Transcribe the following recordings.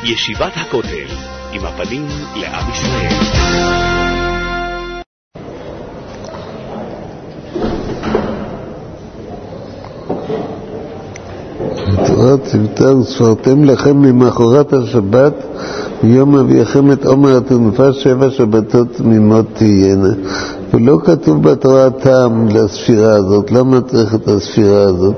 ישיבת הכותל, עם הפנים לעם ישראל. התורה ציוותה וספרתם לכם ממחרת השבת ביום אביכם את עומר התנופה 7 שבתות תמימות תהיינה. ולא כתוב בתורה טעם לספירה הזאת. למה צריך את הספירה הזאת?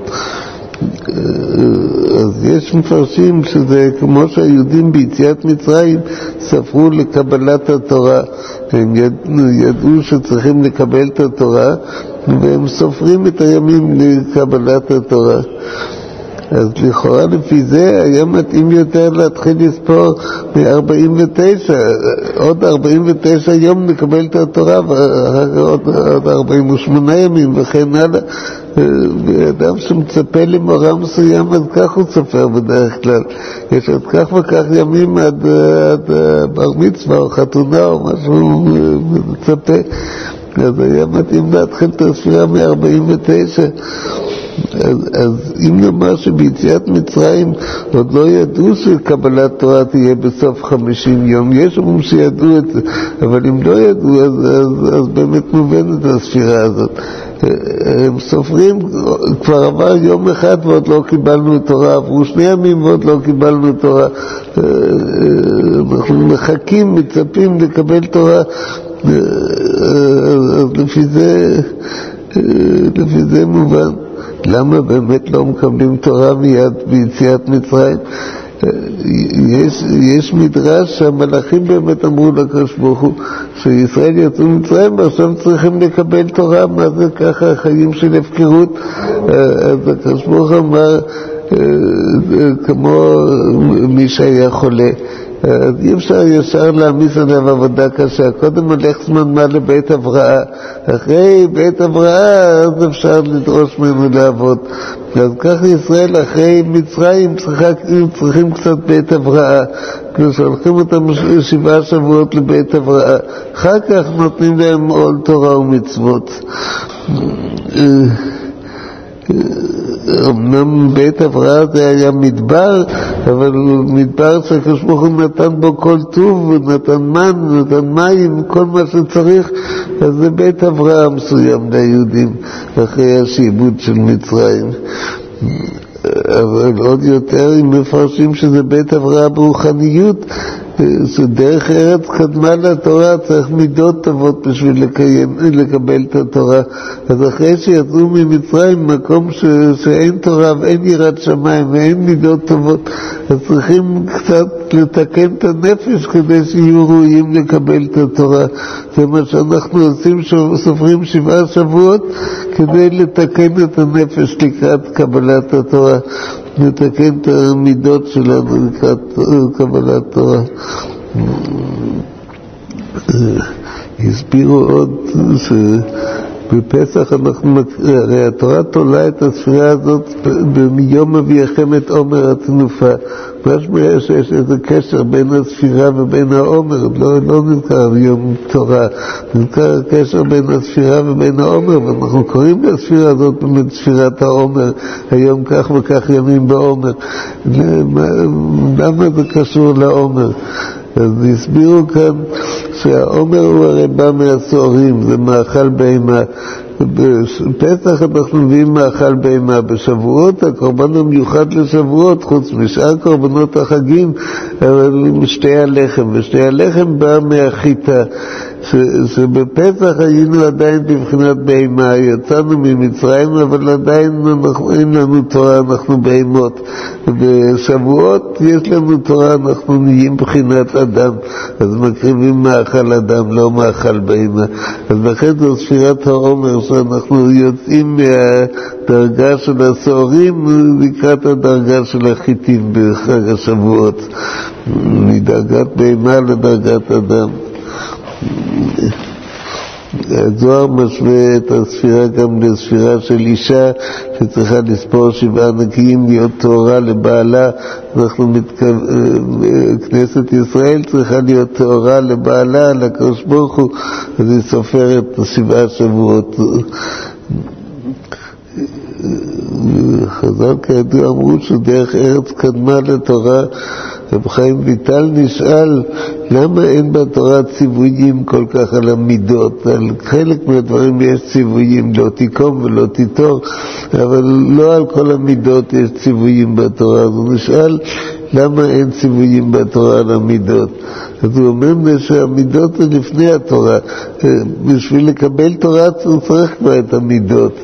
אז יש מפרשים שזה כמו שהיהודים ביציאת מצרים ספרו לקבלת התורה. הם ידעו שצריכים לקבל את התורה והם סופרים את הימים לקבלת התורה. אז לכאורה לפי זה היה מתאים יותר להתחיל לספור מ-49, עוד 49 יום נקבל את התורה ועוד 48 ימים וכן הלאה. ואדם שמצפה למורה מסוים, אז כך הוא סופר בדרך כלל. יש עוד כך וכך ימים עד בר מצווה או חתונה או משהו מצפה. אז היה מתאים להתחיל את הספירה מ-49. אז אם נאמר שביציאת מצרים עוד לא ידעו שקבלת תורה תהיה בסוף 50 יום, יש אומרים שידעו את זה, אבל אם לא ידעו אז באמת מובנת הספירה הזאת. הם סופרים, כבר עבר יום אחד ועוד לא קיבלנו תורה, עברו 2 ימים ועוד לא קיבלנו תורה. אנחנו מחכים, מצפים לקבל תורה. אז לפי זה מובן. למה באמת לא מקבלים תורה מיד ביציאת מצרים? יש מדרש שהמלאכים באמת אמרו לקדוש ברוך הוא שישראל יצאו מצרים ועכשיו צריכים לקבל תורה. מה זה ככה? חיים של הפקרות. אז הקדוש ברוך הוא אמר כמו מי שהיה חולה, אז אי אפשר ישר להעמיס עליו עבודה קשה. קודם הולך זמן מה לבית הבראה, אחרי בית הבראה אז אפשר לדרוש ממנו לעבוד. אז כך ישראל אחרי מצרים צריכים קצת בית הבראה, כשהולכים אותם 7 שבועות לבית הבראה, אחר כך נותנים להם עול תורה ומצוות. אמנם בית הבראה זה היה מדבר, אבל מדבר שהקדוש ברוך הוא נתן בו כל טוב, נתן מן, נתן מים, כל מה שצריך. אז זה בית הבראה מסוים ליהודים אחרי השעבוד של מצרים. אבל עוד יותר אם מפרשים שזה בית הבראה ברוחניות, שדרך ארץ קדמה לתורה, צריך מידות טובות בשביל לקבל את התורה. אז אחרי שיצאו ממצרים, מקום שאין תורה ואין יראת שמיים ואין מידות טובות, אז צריכים קצת לתקן את הנפש כדי שיהיו ראויים לקבל את התורה. זה מה שאנחנו עושים, סופרים 7 שבועות כדי לתקן את הנפש לקראת קבלת התורה, לתקן את המידות שלנו לקראת קבלת תורה. הסבירו עוד שבפסח הרי התורה תולה את הספירה הזאת מיום אביכם את עומר התנופה. משמע שיש איזה קשר בין הספירה ובין העומר, לא נזכר יום תורה, נזכר הקשר בין הספירה ובין העומר, ואנחנו קוראים לספירה הזאת באמת ספירת העומר, היום כך וכך ימים בעומר. למה זה קשור לעומר? אז הסבירו כאן שהעומר הוא הרי בא מהסוערים, זה מאכל בהמה. בפסח אנחנו מביאים מאכל בהמה, בשבועות הקורבן המיוחד לשבועות, חוץ משאר קורבנות החגים, אבל שתי הלחם, ושתי הלחם בא מהחיטה, שבפסח היינו עדיין בבחינת בהמה, יצאנו ממצרים אבל עדיין אין לנו תורה, אנחנו בהמות. בשבועות יש לנו תורה, אנחנו נהיים בבחינת אדם, אז מקריבים מאכל אדם, לא מאכל בהמה. אז לכן זו ספירת העומר, שאנחנו יוצאים מהדרגה של הסוערים לקראת הדרגה של החיטים בחג השבועות, מדרגת בהמה לדרגת אדם. הזוהר משווה את הספירה גם לספירה של אישה שצריכה לספור 7 נקיים להיות טהורה לבעלה. כנסת ישראל צריכה להיות טהורה לבעלה, לקדוש ברוך הוא, אז היא סופרת 7 שבועות. חז"ל כידוע אמרו שדרך ארץ קדמה לתורה, רב חיים ויטל נשאל למה אין בתורה ציוויים כל כך על המידות. על חלק מהדברים יש ציוויים, לא תיקום ולא תיטור, אבל לא על כל המידות יש ציוויים בתורה. אז הוא נשאל למה אין ציוויים בתורה על המידות. אז הוא אומר שהמידות זה לפני התורה. בשביל לקבל תורה צריך כבר את המידות.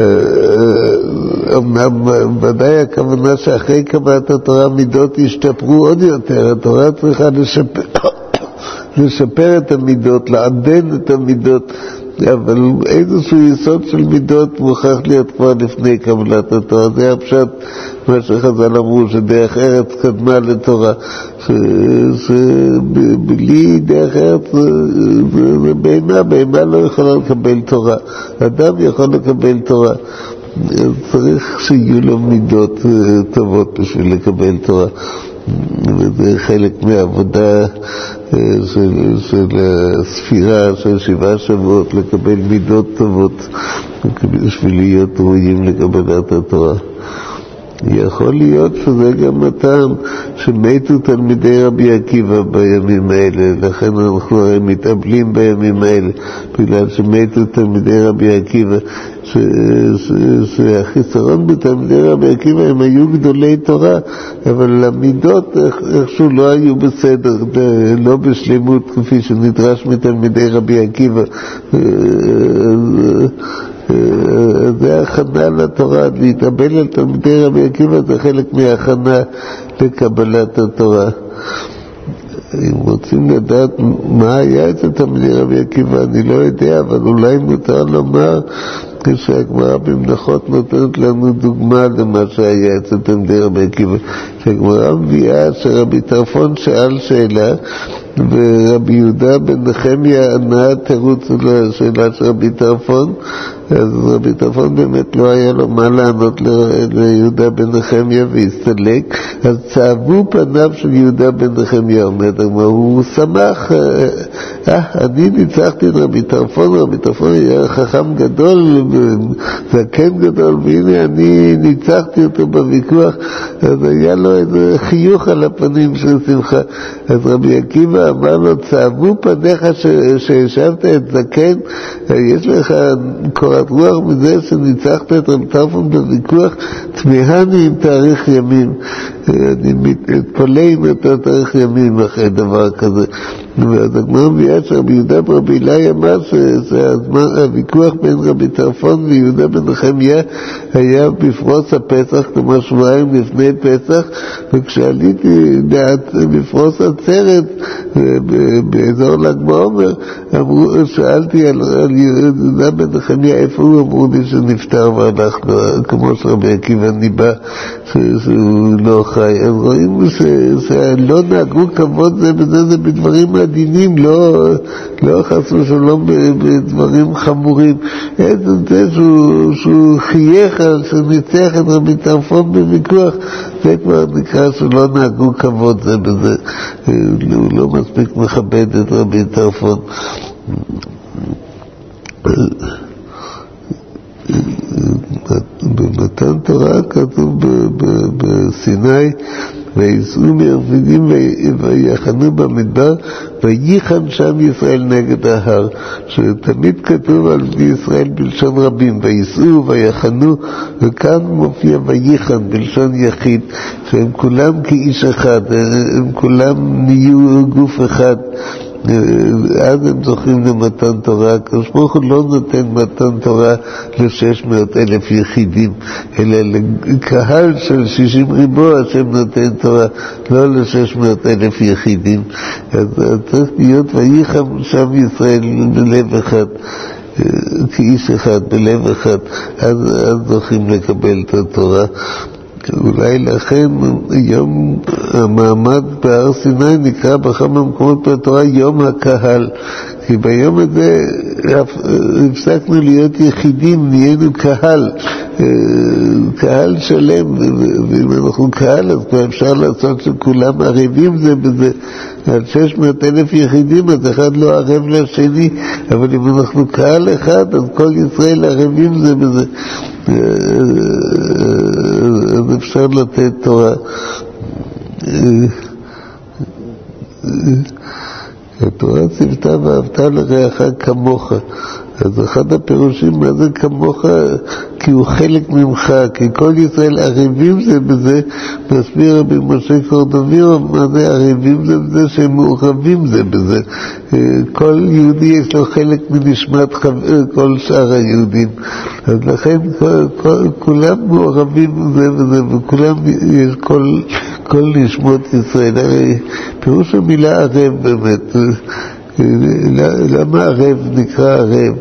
אמנם ודאי הכוונה שאחרי קבלת התורה המידות ישתפרו עוד יותר. התורה צריכה לשפר את המידות, לעדן את המידות, אבל איזשהו יסוד של מידות מוכרח להיות כבר לפני קבלת התורה. זה הפשט מה שחז"ל אמרו, שדרך ארץ קדמה לתורה, שבלי דרך ארץ זה בהמה לא יכולה לקבל תורה. אדם יכול לקבל תורה, צריך שיהיו לו מידות טובות בשביל לקבל תורה, וזה חלק מהעבודה של הספירה של 7 שבועות, לקבל מידות טובות בשביל להיות ראויים לקבלת התורה. יכול להיות שזה גם הטעם שמתו תלמידי רבי עקיבא בימים האלה, לכן אנחנו הרי מתאבלים בימים האלה, בגלל שמתו תלמידי רבי עקיבא, שהחיסרון בתלמידי רבי עקיבא הם היו גדולי תורה, אבל המידות איכשהו לא היו בסדר, לא בשלמות כפי שנדרש מתלמידי רבי עקיבא. זה הכנה לתורה, להתאבל על תלמידי רבי עקיבא זה חלק מההכנה לקבלת התורה. אם רוצים לדעת מה היה אצל תלמידי רבי עקיבא, אני לא יודע, אבל אולי מותר לומר כשהגמרא במנחות נותנת לנו דוגמה למה שהיה אצל תלמידי רבי עקיבא. שהגמרא מביאה שרבי טרפון שאל שאלה, ורבי יהודה בן נחמיה ענה תירוץ לשאלה של רבי טרפון. אז רבי טרפון באמת לא היה לו מה לענות ליהודה בן נחמיה והסתלק, אז צעבו פניו של יהודה בן נחמיה. הוא שמח, אני ניצחתי את רבי טרפון, רבי טרפון היה חכם גדול, זקן גדול, והנה אני ניצחתי אותו בוויכוח. אז היה לו איזה חיוך על הפנים של שמחה. אז רבי עקיבא אמר לו, צעבו פניך שהשבת את זקן, יש לך קורת רוח מזה שניצחת את רבי טרפון בוויכוח, תמהני עם תאריך ימים. אני מתפלא אם אתה תאריך ימים אחרי דבר כזה. ואז הגמרא מביאה שרבי יהודה ברבי אילאי אמר שהוויכוח בין רבי טרפון ויהודה בן נחמיה היה בפרוס הפסח, כלומר שבועיים לפני פסח, וכשעליתי בפרוס עצרת באזור ל"ג בעומר, שאלתי על יהודה בן נחמיה איפה הוא, אמרו לי שנפטר והלך, כמו שרבי עקיבא ניבא שהוא לא חי. אז רואים שלא נהגו כבוד זה בזה, זה בדברים עדינים, לא חס ושלום בדברים חמורים. איזה זה שהוא חייך על שניצח את רבי טרפון בוויכוח, זה כבר נקרא שלא נהגו כבוד זה בזה, הוא לא מספיק מכבד את רבי טרפון. במתן תורה כתוב בסיני, ויסעו מרפידים ויחנו במדבר וייחן שם ישראל נגד ההר, שתמיד כתוב על בני ישראל בלשון רבים, ויסעו ויחנו, וכאן מופיע וייחן בלשון יחיד, שהם כולם כאיש אחד, הם כולם נהיו גוף אחד, אז הם זוכים למתן תורה. הקדוש ברוך הוא לא נותן מתן תורה ל600,000 יחידים, אלא לקהל של 60 ריבוע השם נותן תורה, לא ל600,000 יחידים. אז צריך להיות וייחם שם ישראל בלב אחד, כאיש אחד, בלב אחד, אז זוכים לקבל את התורה. אולי לכן יום המעמד בהר סיני נקרא בכמה מקומות בתורה יום הקהל, כי ביום הזה הפסקנו להיות יחידים, נהיינו קהל שלם, ואם אנחנו קהל אז כבר אפשר לעשות שכולם ערבים זה בזה. על 600,000 יחידים אז אחד לא ערב לשני, אבל אם אנחנו קהל אחד אז כל ישראל ערבים זה בזה, אז אפשר לתת תורה. התורה ציוותה ואהבת לרעך כמוך. אז אחד הפירושים מה זה כמוך, כי הוא חלק ממך, כי כל ישראל ערבים זה בזה. מסביר רבי משה קורדוביר מה זה ערבים זה בזה, שהם מעורבים זה בזה. כל יהודי יש לו חלק מנשמת כל שאר היהודים, אז לכן כולם מעורבים זה וזה, וכולם יש כל נשמות ישראל. הרי פירוש המילה ערב באמת, למה ערב נקרא ערב?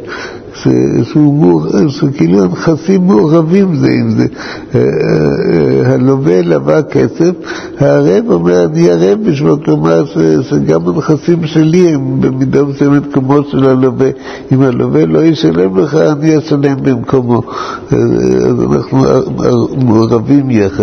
שכאילו הנכסים מעורבים זה עם זה. הלווה לווה כסף, הערב אומר אני ערב בשביל, כלומר שגם הנכסים שלי הם במידה מסוימת כמו של הלווה. אם הלווה לא ישלם לך אני אשלם במקומו, אז אנחנו מעורבים יחד.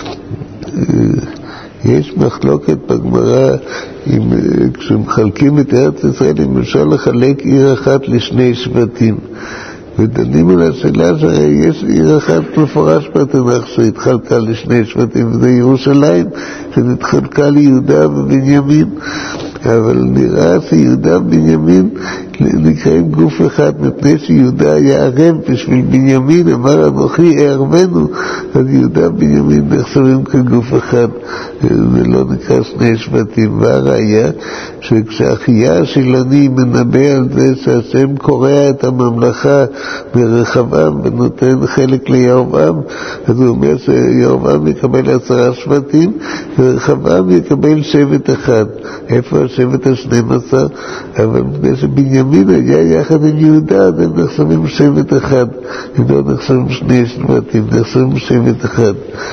יש מחלוקת בגמרא כשמחלקים את ארץ ישראל, אם אפשר לחלק עיר אחת לשני שבטים, ודנים על השאלה שהרי יש עיר אחת מפורש בתנ"ך שהתחלקה לשני שבטים, וזה ירושלים שנתחלקה ליהודה ובנימין. אבל נראה שיהודה ובנימין נקראים גוף אחד, מפני שיהודה היה ערב בשביל בנימין, אמר אנוכי אערבנו, אז יהודה ובנימין נחשבים כגוף אחד, זה לא נקרא שני שבטים. והראיה שכשאחיה השילוני מנבא על זה שהשם קורע את הממלכה ברחבעם ונותן חלק לירבעם, אז הוא אומר שירבעם יקבל 10 שבטים ורחבעם יקבל שבט אחד. איפה השבט ה-12? אבל מפני שבנימין היה יחד עם יהודה, אז הם נחשבים שבט אחד, הם לא נחשבים שני שבטים, נחשבים שבט אחד.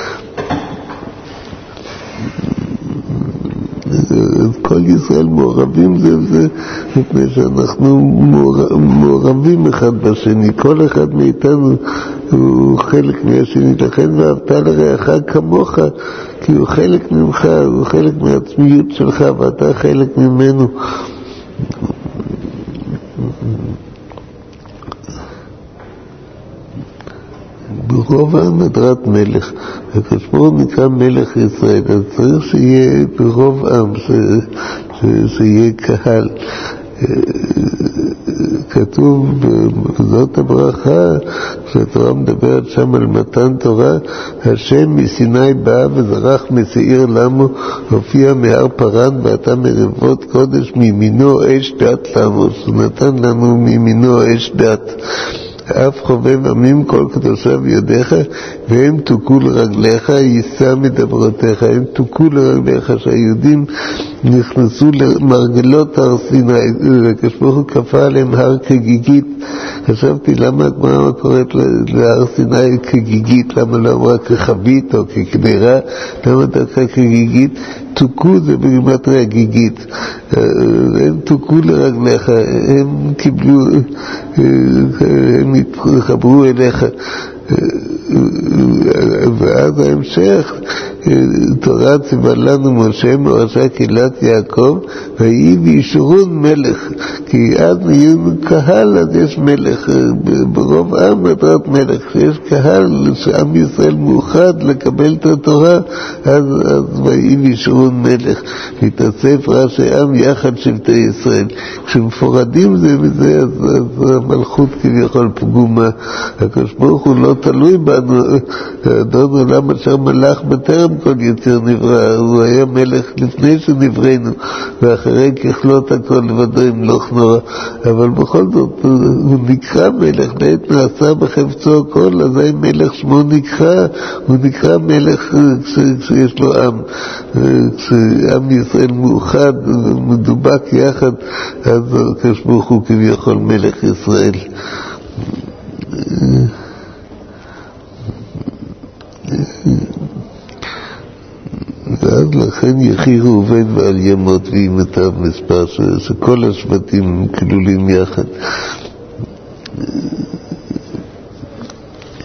אז כל ישראל מעורבים זה מפני שאנחנו מעורבים אחד בשני, כל אחד מאיתנו הוא חלק מהשני. לכן ואהבת לרעך כמוך, כי הוא חלק ממך, הוא חלק מהעצמיות שלך ואתה חלק ממנו. ברוב העם הדרת מלך, הקדוש נקרא מלך ישראל, אז צריך שיהיה ברוב עם, שיהיה קהל. כתוב בזאת הברכה, כשהתורה מדברת שם על מתן תורה, השם מסיני בא וזרח מסעיר למו, הופיע מהר פרן ואתה מרבות קודש, מימינו אש דת למו, שנתן לנו מימינו אש דת. אף חובב עמים כל קדושיו ידיך, והם תוקו לרגליך, יישא מדברותיך. הם תוקו לרגליך, שהיהודים נכנסו למרגלות הר סיני, וכשבוך הוא כפה עליהם הר כגיגית. חשבתי למה הגמרא קוראת להר סיני כגיגית, למה לא אמרה כחבית או כקדרה, למה דווקא כגיגית? תוקו זה בגימטריה גיגית, הם תוקו לרגליך, הם קיבלו, הם התחברו אליך. ואז ההמשך, תורה ציווה לנו משה מורשה קהילת יעקב, ויהי בישורון מלך, כי אז נהיו קהל, אז יש מלך. ברוב עם הדרת מלך, כשיש קהל שעם ישראל מאוחד לקבל את התורה, אז ויהי בישורון מלך, להתאסף ראשי עם יחד שבטי ישראל. כשמפורדים זה מזה, אז המלכות כביכול פגומה. הקדוש ברוך הוא לא תלוי בנו, אדון עולם אשר מלך בטרם כל יציר נברא, הוא היה מלך לפני שנבראנו, ואחרי ככלות הכל לבדו ימלוך נורא. אבל בכל זאת הוא נקרא מלך, בעת נעשה בחפצו הכל, אזי מלך שמו נקרא, הוא נקרא מלך כשיש לו עם, כשעם ישראל מאוחד מדובק יחד, אז כשברוך הוא כביכול מלך ישראל. ואז לכן יחי ראובן ועל ימות ואימתיו מספר, שכל השבטים כלולים יחד.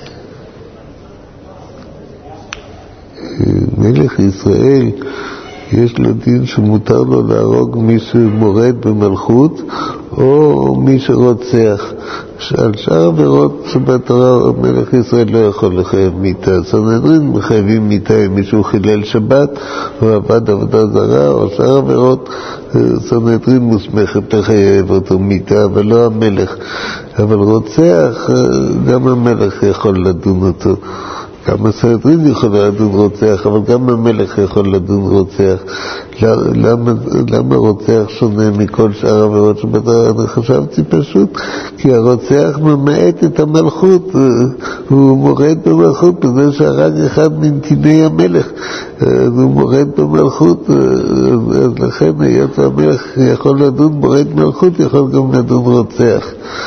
מלך ישראל יש לו דין שמותר לו להרוג מי שמורד במלכות או מי שרוצח. על שאר עבירות שבתורה מלך ישראל לא יכול לחייב מיתה. סנהדרין מחייבים מיתה אם מישהו חילל שבת או עבד עבודה זרה, או שאר עבירות סנהדרין מוסמכת לחייב אותו מיתה, אבל לא המלך. אבל רוצח, גם המלך יכול לדון אותו. גם הסנהדרין יכול לדון רוצח, אבל גם המלך יכול לדון רוצח. למה רוצח שונה מכל שאר העבירות שבתורה? אני חשבתי פשוט, כי הרוצח ממעט את המלכות, הוא מורד במלכות בזה שהרג אחד מנתיני המלך, הוא מורד במלכות, אז לכן היות המלך יכול לדון מורד מלכות, יכול גם לדון רוצח.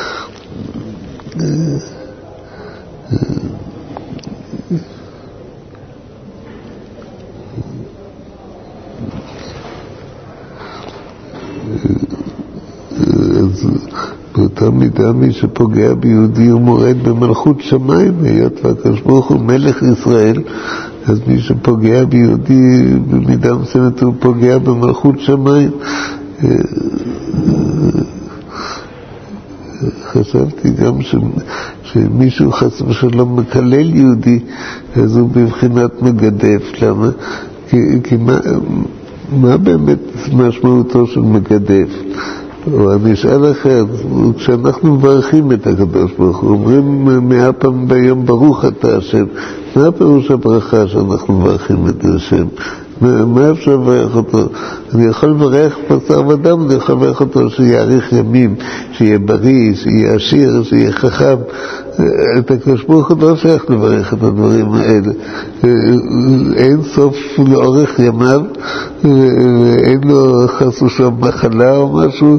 אז באותה מידה מי שפוגע ביהודי הוא מורד במלכות שמיים, היות והקדוש ברוך הוא מלך ישראל, אז מי שפוגע ביהודי במידה מסוימת הוא פוגע במלכות שמיים. חשבתי גם שמישהו חס ושלום מקלל יהודי, אז הוא בבחינת מגדף. למה? כי מה באמת משמעותו של מגדף? או אני אשאל אחר, כשאנחנו מברכים את הקדוש ברוך הוא, אומרים 100 פעם ביום ברוך אתה השם, מה פירוש הברכה שאנחנו מברכים את השם? מה אפשר לברך אותו? אני יכול לברך בשר ודם, אני יכול לברך אותו שיאריך ימים, שיהיה בריא, שיהיה עשיר, שיהיה חכם. את הקדוש ברוך הוא לא שייך לברך את הדברים האלה. אין סוף לאורך ימיו, ואין לו חס ושלום מחלה או משהו,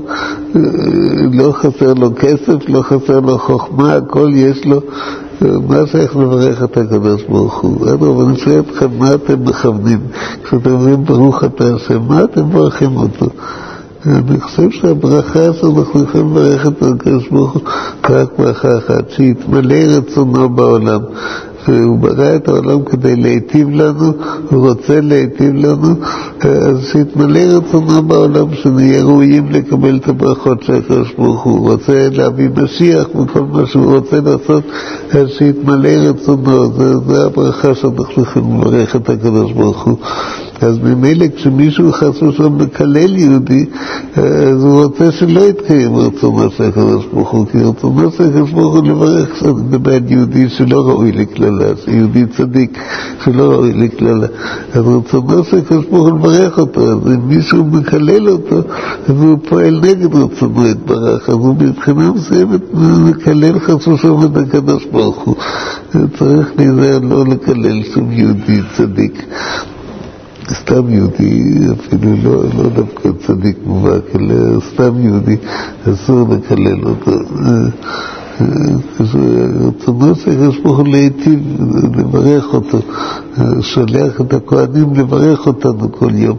לא חסר לו כסף, לא חסר לו חוכמה, הכל יש לו. מה שייך לברך את הקדוש ברוך הוא? אני שואל אתכם, מה אתם מכוונים? כשאתם אומרים ברוך אתה השם, מה אתם מברכים אותו? אני חושב שהברכה שאנחנו יכולים לברך את הקדוש ברוך הוא רק ברכה אחת, שיתמלא רצונו בעולם. והוא ברא את העולם כדי להיטיב לנו, הוא רוצה להיטיב לנו, אז שיתמלא רצונו בעולם, שנהיה ראויים לקבל את הברכות של הקדוש ברוך הוא. רוצה להביא משיח וכל מה שהוא רוצה לעשות, אז שיתמלא רצונו. זה הברכה שאנחנו יכולים לברך את הקדוש ברוך הוא. אז ממילא כשמישהו חס ושלום מקלל יהודי, אז הוא רוצה שלא יתקיים רצונו של הקדוש ברוך הוא, כי רצונו של הקדוש ברוך הוא לברך בבית יהודי שלא ראוי לקללה, יהודי צדיק שלא ראוי לקללה. אז רצונו של הקדוש ברוך הוא לברך אותו, אז אם מישהו מקלל אותו, אז הוא פועל נגד רצונו יתברך, אז הוא מבחינה מסוימת מקלל חס ושלום את הקדוש ברוך הוא. צריך להיזהר לא לקלל שום יהודי צדיק. סתם יהודי, אפילו לא דווקא צדיק מובהק, אלא סתם יהודי, אסור לקלל אותו. רצונו של הקדוש ברוך הוא להיטיב, לברך אותו, שולח את הכהנים לברך אותנו כל יום.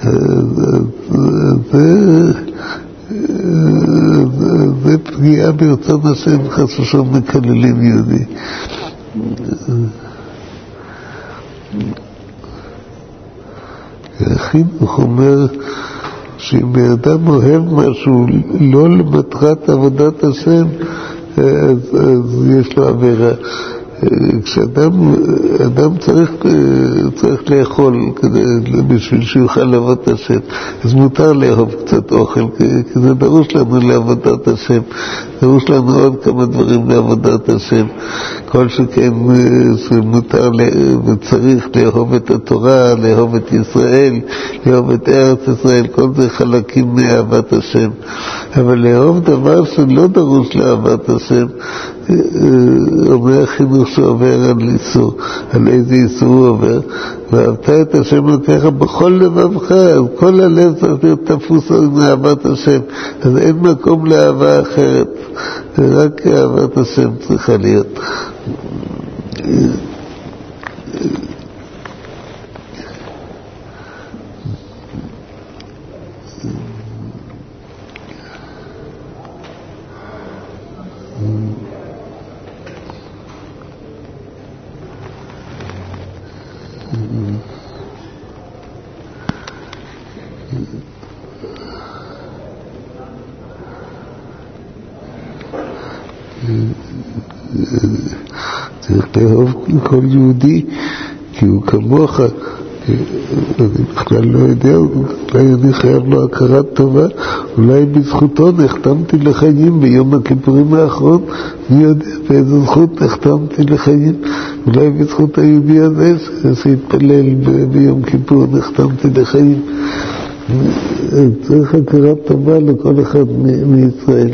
זה פגיעה ברצון השם, חס ושלום מקללים יהודי. החינוך אומר שאם אדם אוהב משהו לא למטרת עבודת השם, אז יש לו עבירה. כשאדם צריך לאכול בשביל שיוכל לעבוד את השם, אז מותר לאהוב קצת אוכל, כי זה דרוש לנו לעבודת השם, דרוש לנו עוד כמה דברים לעבודת השם. כל שכן שמותר וצריך לאהוב את התורה, לאהוב את ישראל, לאהוב את ארץ ישראל, כל זה חלקים מאהבת השם. אבל לאהוב דבר שלא דרוש לאהבת השם, אומר החינוך שעובר על איסור. על איזה איסור הוא עובר? ואהבת את השם אלוקיך בכל לבבך, אז כל הלב צריך להיות תפוס מאהבת השם, אז אין מקום לאהבה אחרת, רק אהבת השם צריכה להיות. צריך לאהוב כל יהודי, כי הוא כמוך. אני בכלל לא יודע, אולי אני חייב לו הכרת טובה, אולי בזכותו נחתמתי לחיים ביום הכיפורים האחרון, אני יודע באיזו זכות נחתמתי לחיים, אולי בזכות היהודי הזה שהתפלל ביום כיפור נחתמתי לחיים. צריך הכרת טובה לכל אחד מישראל.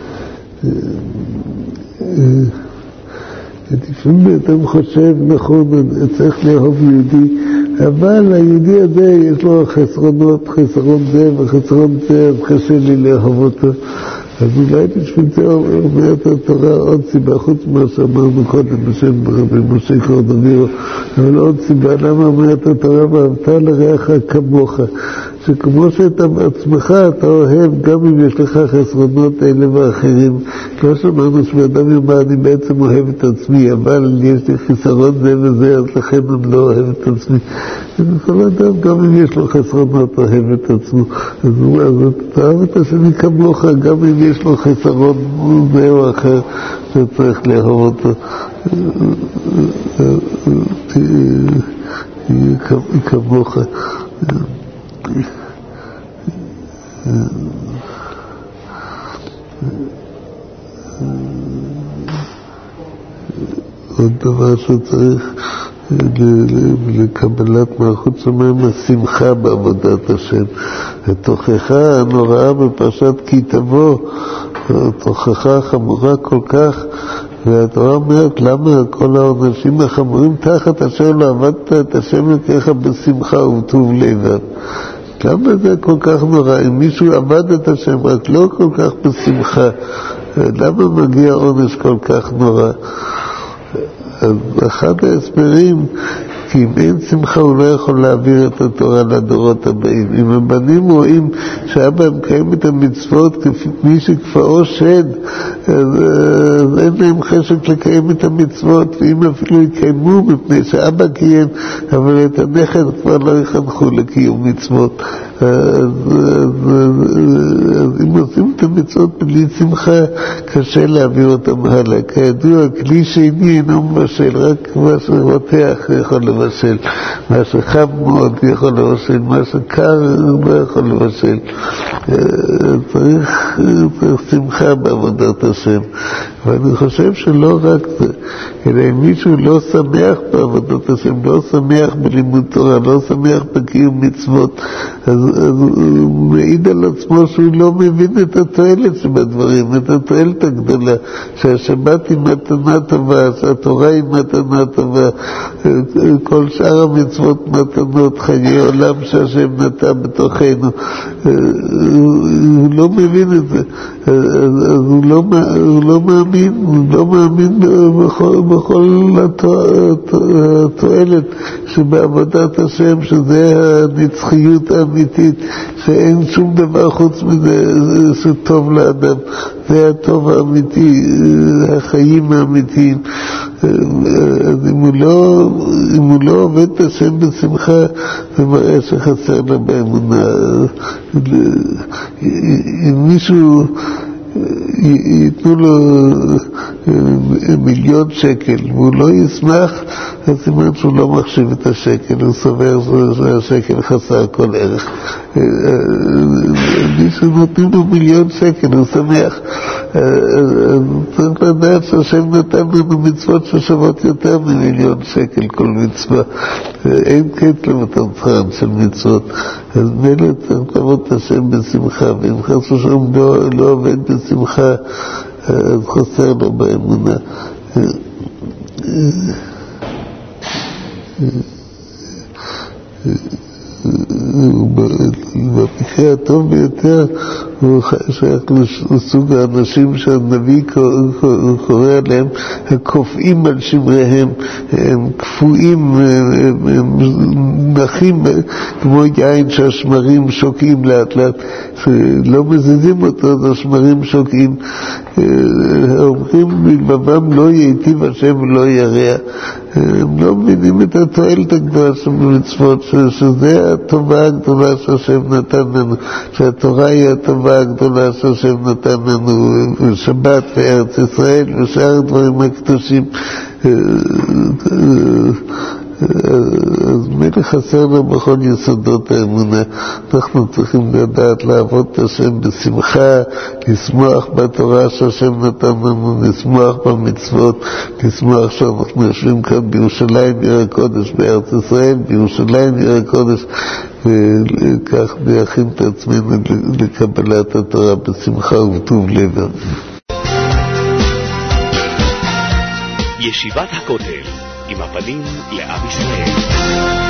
לפעמים אדם חושב, נכון, צריך לאהוב יהודי, אבל היהודי הזה יש לו חסרונות, חסרון זה וחסרון זה, אז קשה לי לאהוב אותו. אז אולי בשביל זה אומרת התורה עוד סיבה, חוץ ממה שאמרנו קודם בשם רבי משה קורדובירו, אבל עוד סיבה, למה אומרת התורה ואהבת לרעך כמוך, שכמו שאתה בעצמך אתה אוהב גם אם יש לך חסרונות אלה ואחרים. לא שמענו שאדם יאמר אני בעצם אוהב את עצמי, אבל יש לי חיסרון זה וזה, אז לכן אני לא אוהב את עצמי. כל אדם גם אם יש לו חסרונות אוהב את עצמו, אז אתה אוהב את השני כמוך גם אם יש לו חסרון זה או אחר שצריך לאהוב אותו. כמוך. עוד דבר שצריך לקבלת מלכות שמיים, השמחה בעבודת השם. התוכחה הנוראה בפרשת כי תבוא, התוכחה חמורה כל כך, והתורה אומרת למה כל העונשים החמורים תחת אשר לא עבדת את השם אלוקיך בשמחה ובטוב לבב. למה זה כל כך נורא? אם מישהו עבד את השם רק לא כל כך בשמחה, למה מגיע עונש כל כך נורא? אז אחד ההסברים, כי אם אין שמחה הוא לא יכול להעביר את התורה לדורות הבאים. אם הבנים רואים שאבא מקיים את המצוות כפי שכפאו שד, אז אין להם חשק לקיים את המצוות, ואם אפילו יקיימו מפני שאבא קיים, אבל את הנכד כבר לא יחנכו לקיום מצוות. אז אם עושים את המצוות בלי שמחה, קשה להעביר אותם הלאה. כידוע, כלי שני אינו מבשל, רק מה שרותח יכול לבשל, מה שחם מאוד יכול לבשל, מה שקר לא יכול לבשל. צריך שמחה בעבודת השם. ואני חושב שלא רק זה, אלא אם מישהו לא שמח בעבודת השם, לא שמח בלימוד תורה, לא שמח בקיום מצוות, אז הוא מעיד על עצמו שהוא לא מבין את התועלת שבדברים, את התועלת הגדולה, שהשבת היא מתנה טובה, שהתורה היא מתנה טובה, כל שאר המצוות מתנות, חיי עולם שהשם נטע בתוכנו. הוא לא מבין את זה, אז הוא לא מאמין בכל התועלת שבעבודת השם, שזה הנצחיות האמיתית, שאין שום דבר חוץ מזה שטוב לאדם. זה הטוב האמיתי, החיים האמיתיים. אז אם הוא לא עובד את השם בשמחה, זה מראה שחסר לה באמונה. אם מישהו ייתנו לו 1,000,000 שקל והוא לא ישמח, אז סימן שהוא לא מחשיב את השקל, הוא סובר שהשקל חסר כל ערך. מי שנותנים לו 1,000,000 שקל הוא שמח. צריך לדעת שהשם נתן לנו מצוות ששוות יותר מ1,000,000 שקל כל מצווה. אין קץ למתן של מצוות. אז מילא צריך לעבוד את השם בשמחה, ואם חס ושלום לא עובד בשמחה, אז חסר לו באמונה. במקרה הטוב ביותר הוא שייך לסוג האנשים שהנביא קורא עליהם הקופאים על שמריהם, הם קפואים, הם נחים כמו יין שהשמרים שוקעים לאט לאט, שלא מזיזים אותו אז השמרים שוקעים. אומרים בלבבם לא ייטיב השם ולא ירע, הם לא מבינים את התועלת הגדולה שבמצוות, שזה הטובה הגדולה שהשם נתן לנו, שהתורה היא הטובה הגדולה שהשם נתן לנו, ושבת וארץ ישראל ושאר הדברים הקדושים. אז מילא חסר לו בכל יסודות האמונה. אנחנו צריכים לדעת לעבוד את השם בשמחה, לשמוח בתורה שהשם נתן לנו, לשמוח במצוות, לשמוח שאנחנו יושבים כאן בירושלים עיר הקודש, בארץ ישראל בירושלים עיר הקודש, וכך להכין את עצמנו לקבלת התורה בשמחה ובטוב לב. ישיבת הכותל עם הפנים לעם ישראל.